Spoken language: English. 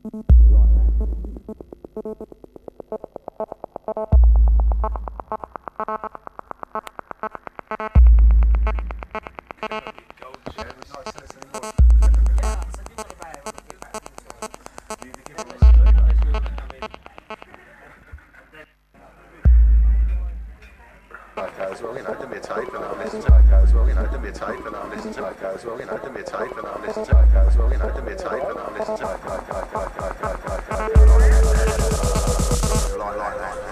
As well, you know, do me a tape and I'll listen to it as well, you know, do me a tape and I'll listen to it as well, you know, do me a tape and I'll listen to it as well, you know, do me a tape and I'll listen to it like